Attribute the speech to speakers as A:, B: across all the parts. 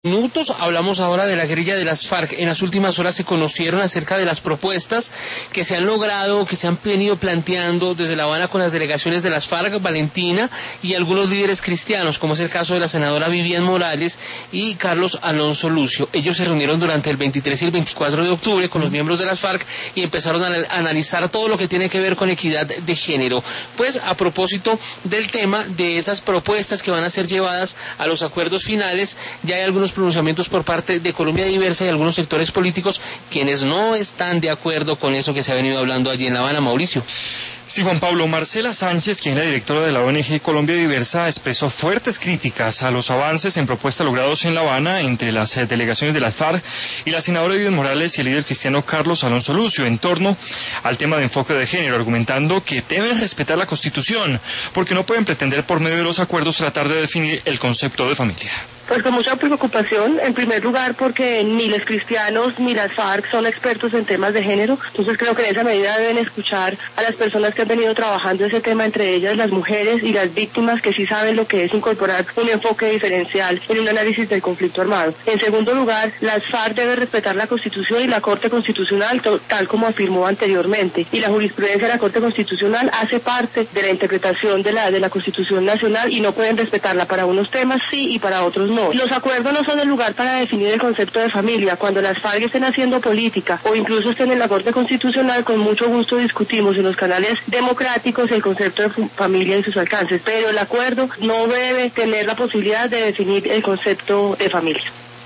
A: Minutos. Hablamos ahora de la guerrilla de las FARC. En las últimas horas se conocieron acerca de las propuestas que se han logrado, que se han venido planteando desde La Habana con las delegaciones de las FARC, Valentina, y algunos líderes cristianos, como es el caso de la senadora Vivian Morales y Carlos Alonso Lucio. Ellos se reunieron durante el 23 y el 24 de octubre con los miembros de las FARC y empezaron a analizar todo lo que tiene que ver con equidad de género. Pues a propósito del tema de esas propuestas que van a ser llevadas a los acuerdos finales, ya hay algunos pronunciamientos por parte de Colombia Diversa y algunos sectores políticos quienes no están de acuerdo con eso que se ha venido hablando allí en La Habana, Mauricio.
B: Sí, Juan Pablo. Marcela Sánchez, quien es la directora de la ONG Colombia Diversa, expresó fuertes críticas a los avances en propuestas logrados en La Habana entre las delegaciones de las FARC y la senadora Vivian Morales y el líder cristiano Carlos Alonso Lucio en torno al tema de enfoque de género, argumentando que deben respetar la Constitución porque no pueden pretender por medio de los acuerdos tratar de definir el concepto de familia.
C: Pues con mucha preocupación, en primer lugar porque ni los cristianos ni las FARC son expertos en temas de género, entonces creo que en esa medida deben escuchar a las personas que han venido trabajando ese tema, entre ellas las mujeres y las víctimas, que sí saben lo que es incorporar un enfoque diferencial en un análisis del conflicto armado. En segundo lugar, las FARC deben respetar la Constitución y la Corte Constitucional, tal como afirmó anteriormente, y la jurisprudencia de la Corte Constitucional hace parte de la interpretación de la Constitución Nacional y no pueden respetarla para unos temas sí y para otros no. Los acuerdos no son el lugar para definir el concepto de familia. Cuando las FARC estén haciendo política o incluso estén en la Corte Constitucional, con mucho gusto discutimos en los canales democráticos el concepto de familia y sus alcances, pero el acuerdo no debe tener la posibilidad de definir el concepto de familia.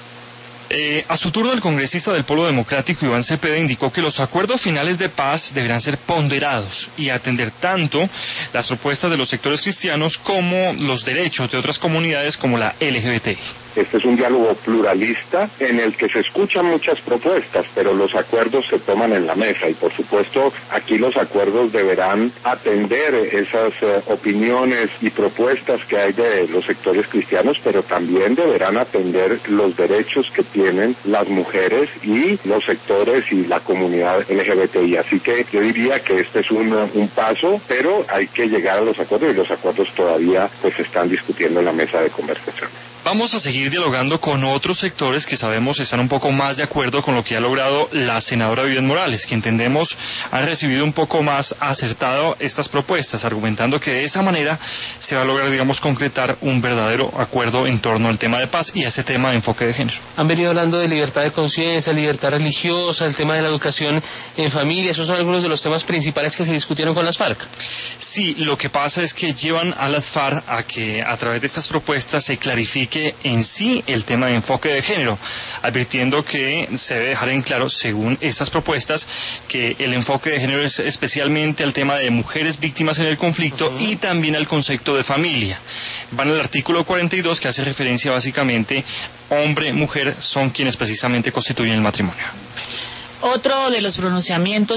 B: A su turno, el congresista del Polo Democrático, Iván Cepeda, indicó que los acuerdos finales de paz deberán ser ponderados y atender tanto las propuestas de los sectores cristianos como los derechos de otras comunidades como la LGBT.
D: Este es un diálogo pluralista en el que se escuchan muchas propuestas, pero los acuerdos se toman en la mesa y por supuesto aquí los acuerdos deberán atender esas opiniones y propuestas que hay de los sectores cristianos, pero también deberán atender los derechos que tienen las mujeres y los sectores y la comunidad LGBTI. Así que yo diría que este es un paso, pero hay que llegar a los acuerdos y los acuerdos todavía pues se están discutiendo en la mesa de conversación.
B: Vamos a seguir dialogando con otros sectores que sabemos están un poco más de acuerdo con lo que ha logrado la senadora Vivian Morales, que entendemos han recibido un poco más acertado estas propuestas, argumentando que de esa manera se va a lograr, concretar un verdadero acuerdo en torno al tema de paz y a ese tema de enfoque de género.
A: Han venido hablando de libertad de conciencia, libertad religiosa, el tema de la educación en familia. Esos son algunos de los temas principales que se discutieron con las FARC.
B: Sí, lo que pasa es que llevan a las FARC a que a través de estas propuestas se clarifique en sí el tema de enfoque de género, advirtiendo que se debe dejar en claro, según estas propuestas, que el enfoque de género es especialmente al tema de mujeres víctimas en el conflicto y también al concepto de familia. Van al artículo 42, que hace referencia básicamente hombre, mujer son quienes precisamente constituyen el matrimonio.
E: Otro de los pronunciamientos